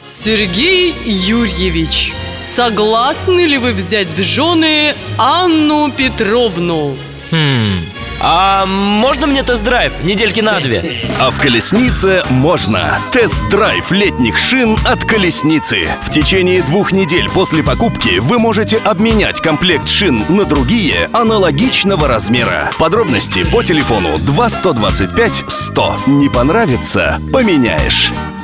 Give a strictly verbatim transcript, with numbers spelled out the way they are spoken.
Сергей Юрьевич, согласны ли вы взять в жены Анну Петровну? Хм... А можно мне тест-драйв недельки на две? А в Колеснице можно. Тест-драйв летних шин от Колесницы. В течение двух недель после покупки вы можете обменять комплект шин на другие аналогичного размера. Подробности по телефону два сто двадцать пять сто. Не понравится — поменяешь.